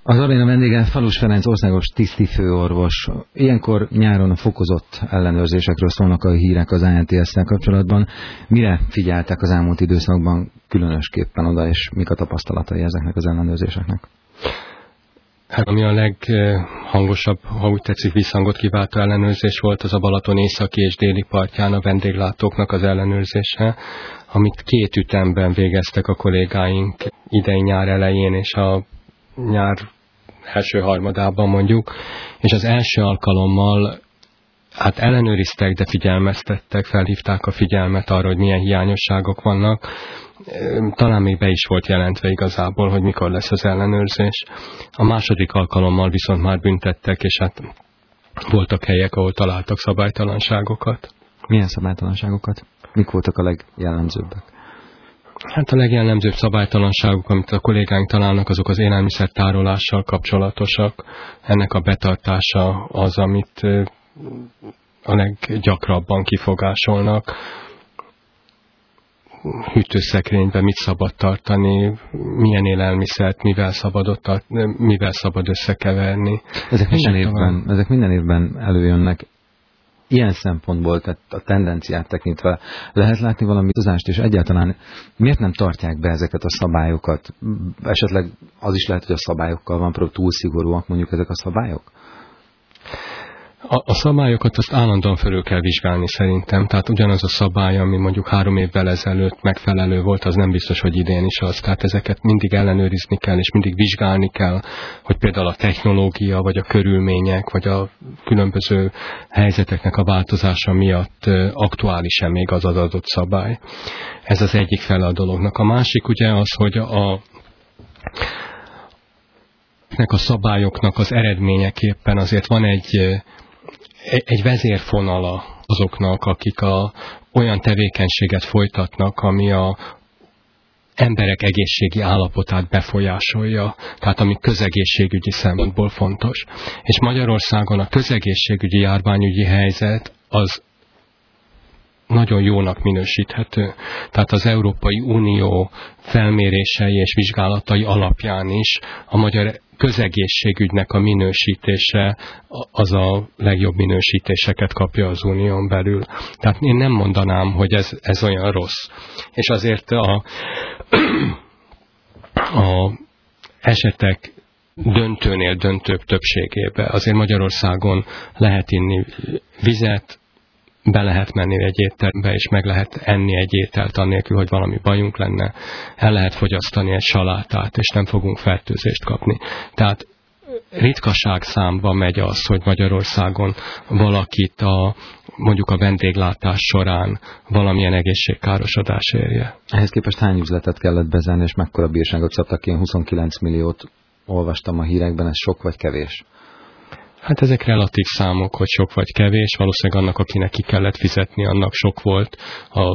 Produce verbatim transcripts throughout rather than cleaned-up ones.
Az aréna vendége Falus Ferenc országos tisztifőorvos. Ilyenkor nyáron a fokozott ellenőrzésekről szólnak a hírek az á en té es-szel kapcsolatban. Mire figyeltek az elmúlt időszakban különösképpen oda, és mik a tapasztalatai ezeknek az ellenőrzéseknek? Hát ami a leghangosabb, ha úgy tetszik, visszhangot kiváltó ellenőrzés volt, az a Balaton északi és déli partján a vendéglátóknak az ellenőrzése, amit két ütemben végeztek a kollégáink idei nyár elején és a nyár első harmadában mondjuk, és az első alkalommal hát ellenőriztek, de figyelmeztettek, felhívták a figyelmet arra, hogy milyen hiányosságok vannak. Talán még be is volt jelentve igazából, hogy mikor lesz az ellenőrzés. A második alkalommal viszont már büntettek, és hát voltak helyek, ahol találtak szabálytalanságokat. Milyen szabálytalanságokat? Mik voltak a legjellemzőbbek? Hát a legjellemzőbb szabálytalanságok, amit a kollégáink találnak, azok az élelmiszer tárolással kapcsolatosak. Ennek a betartása az, amit a leggyakrabban kifogásolnak. Hűtőszekrényben mit szabad tartani, milyen élelmiszert, mivel szabad, ott, mivel szabad összekeverni. Ezek minden, évben, ezek minden évben előjönnek. Ilyen szempontból, tehát a tendenciát tekintve lehet látni valami tudást, és egyáltalán miért nem tartják be ezeket a szabályokat? Esetleg az is lehet, hogy a szabályokkal van, például túl szigorúak mondjuk ezek a szabályok? A, a szabályokat azt állandóan felül kell vizsgálni szerintem, tehát ugyanaz a szabály, ami mondjuk három évvel ezelőtt megfelelő volt, az nem biztos, hogy idén is az. Tehát ezeket mindig ellenőrizni kell, és mindig vizsgálni kell, hogy például a technológia, vagy a körülmények, vagy a különböző helyzeteknek a változása miatt aktuális-e még az adott szabály. Ez az egyik fele a dolognak. A másik ugye az, hogy a a szabályoknak az eredményeképpen azért van egy egy vezérfonala azoknak, akik a, olyan tevékenységet folytatnak, ami a emberek egészségi állapotát befolyásolja, tehát ami közegészségügyi szempontból fontos. És Magyarországon a közegészségügyi járványügyi helyzet az nagyon jónak minősíthető. Tehát az Európai Unió felmérései és vizsgálatai alapján is a magyar közegészségügynek a minősítése az a legjobb minősítéseket kapja az unión belül. Tehát én nem mondanám, hogy ez, ez olyan rossz. És azért a, a esetek döntőnél döntőbb többségében azért Magyarországon lehet inni vizet, be lehet menni egy ételbe, és meg lehet enni egy ételt annélkül, hogy valami bajunk lenne. El lehet fogyasztani egy salátát, és nem fogunk fertőzést kapni. Tehát ritkaság számba megy az, hogy Magyarországon valakit a, mondjuk a vendéglátás során valamilyen egészségkárosodás érje. Ehhez képest hány üzletet kellett bezárni, és mekkora bírságot szabtak ki? Én huszonkilenc milliót olvastam a hírekben, ez sok vagy kevés? Hát ezek relatív számok, hogy sok vagy kevés. Valószínűleg annak, akinek ki kellett fizetni, annak sok volt a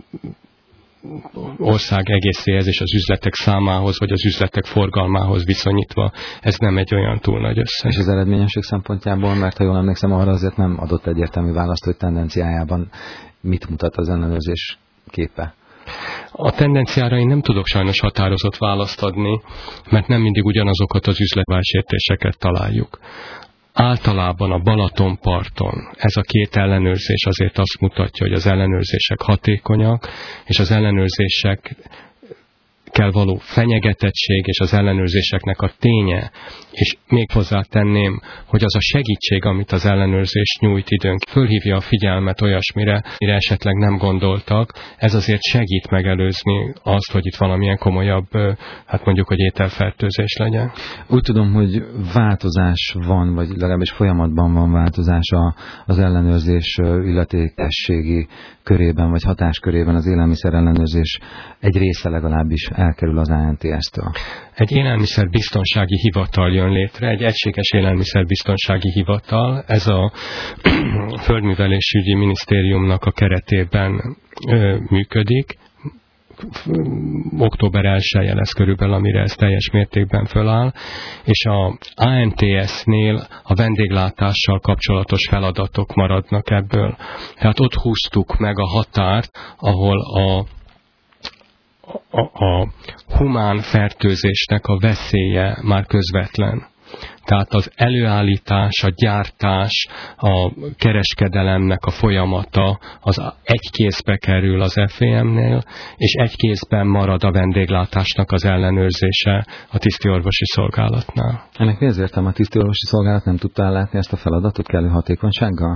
ország egészéhez és az üzletek számához, vagy az üzletek forgalmához viszonyítva. Ez nem egy olyan túl nagy összeg. És az eredményesség szempontjából, mert ha jól emlékszem, arra azért nem adott egyértelmű választ, hogy tendenciájában mit mutat az ellenőrzés képe? A tendenciára én nem tudok sajnos határozott választ adni, mert nem mindig ugyanazokat az üzletválsértéseket találjuk. Általában a Balatonparton ez a két ellenőrzés azért azt mutatja, hogy az ellenőrzések hatékonyak, és az ellenőrzések kell való fenyegetettség és az ellenőrzéseknek a ténye, és még hozzátenném, hogy az a segítség, amit az ellenőrzés nyújt időnk, fölhívja a figyelmet olyasmire, mire esetleg nem gondoltak, ez azért segít megelőzni azt, hogy itt valamilyen komolyabb, hát mondjuk, hogy ételfertőzés legyen. Úgy tudom, hogy változás van, vagy legalábbis folyamatban van változás az ellenőrzés illetékességi körében, vagy hatáskörében, az élelmiszer ellenőrzés egy része legalábbis elkerül az á en té es-től. Egy élelmiszerbiztonsági hivatal jön létre, egy egységes élelmiszerbiztonsági hivatal. Ez a Földművelésügyi Minisztériumnak a keretében ö, működik. október elseje lesz körülbelül, amire ez teljes mértékben föláll, és a á en té es-nél a vendéglátással kapcsolatos feladatok maradnak ebből. Tehát ott húztuk meg a határt, ahol a a, a humán fertőzésnek a veszélye már közvetlen. Tehát az előállítás, a gyártás, a kereskedelemnek a folyamata az egy kézbe kerül az ef á em-nél, és egy kézben marad a vendéglátásnak az ellenőrzése a tisztiorvosi szolgálatnál. Ennek mi ezért a tisztiorvosi szolgálat nem tudta ellátni ezt a feladatot kellő hatékonysággal?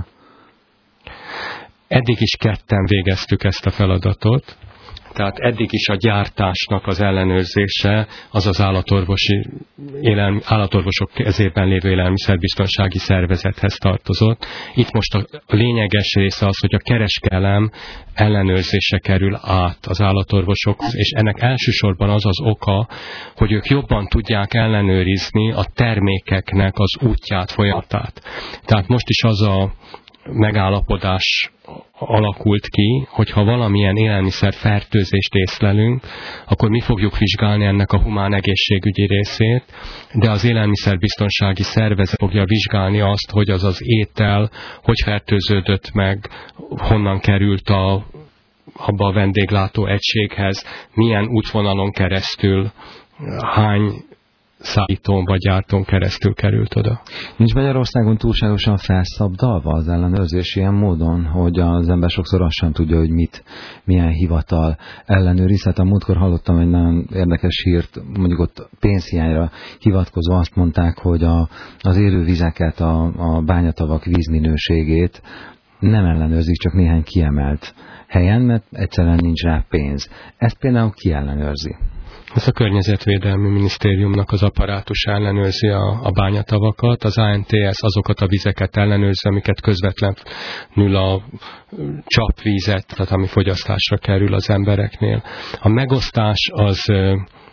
Eddig is ketten végeztük ezt a feladatot. Tehát eddig is a gyártásnak az ellenőrzése az az állatorvosi, élelmi, állatorvosok kezében lévő élelmiszerbiztonsági szervezethez tartozott. Itt most a lényeges része az, hogy a kereskedelem ellenőrzése kerül át az állatorvosokhoz, és ennek elsősorban az az oka, hogy ők jobban tudják ellenőrizni a termékeknek az útját, folyamatát. Tehát most is az a megállapodás alakult ki, hogyha valamilyen élelmiszer fertőzést észlelünk, akkor mi fogjuk vizsgálni ennek a humán egészségügyi részét, de az élelmiszerbiztonsági szervezet fogja vizsgálni azt, hogy az az étel, hogy fertőződött meg, honnan került a, abba a vendéglátó egységhez, milyen útvonalon keresztül, hány szállítón vagy gyártón keresztül került oda. Nincs Magyarországon túlságosan felszabdalva az ellenőrzés ilyen módon, hogy az ember sokszor azt sem tudja, hogy mit, milyen hivatal ellenőriz. Hát a múltkor hallottam egy nagyon érdekes hírt, mondjuk ott pénzhiányra hivatkozva azt mondták, hogy a, az élővizeket, a, a bányatavak vízminőségét nem ellenőrzik, csak néhány kiemelt helyen, mert egyszerűen nincs rá pénz. Ezt például ki ellenőrzi? Ez a Környezetvédelmi Minisztériumnak az apparátus ellenőrzi a, a bányatavakat, az á en té es azokat a vizeket ellenőrzi, amiket közvetlenül a csapvízet, tehát ami fogyasztásra kerül az embereknél. A megosztás az e,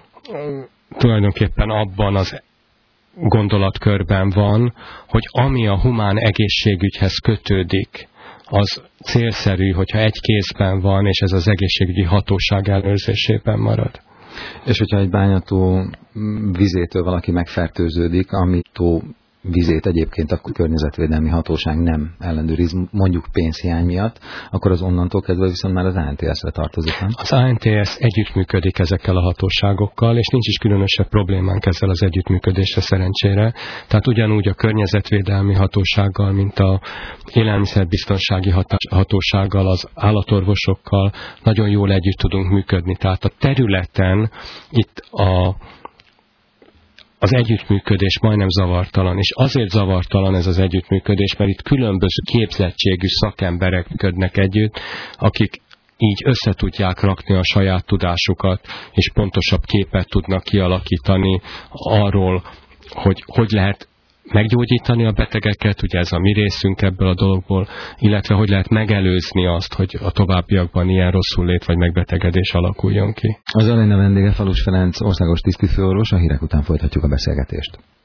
tulajdonképpen abban az gondolatkörben van, hogy ami a humán egészségügyhez kötődik, az célszerű, hogyha egy kézben van, és ez az egészségügyi hatóság ellenőrzésében marad. És hogyha egy bányató vizétől valaki megfertőződik, amit tó vizét egyébként a környezetvédelmi hatóság nem ellenőriz, mondjuk pénzhiány miatt, akkor az onnantól kezdve viszont már az á en té es-re tartozik, nem? Az á en té es együttműködik ezekkel a hatóságokkal, és nincs is különösebb problémánk ezzel az együttműködésre szerencsére. Tehát ugyanúgy a környezetvédelmi hatósággal, mint a élelmiszerbiztonsági hatósággal, az állatorvosokkal nagyon jól együtt tudunk működni. Tehát a területen itt a az együttműködés majdnem zavartalan, és azért zavartalan ez az együttműködés, mert itt különböző képzettségű szakemberek működnek együtt, akik így össze tudják rakni a saját tudásukat, és pontosabb képet tudnak kialakítani arról, hogy hogy lehet meggyógyítani a betegeket, ugye ez a mi részünk ebből a dologból, illetve hogy lehet megelőzni azt, hogy a továbbiakban ilyen rosszullét vagy megbetegedés alakuljon ki. Az Aléna vendége Falus Ferenc, országos tisztifőorvos, a hírek után folytatjuk a beszélgetést.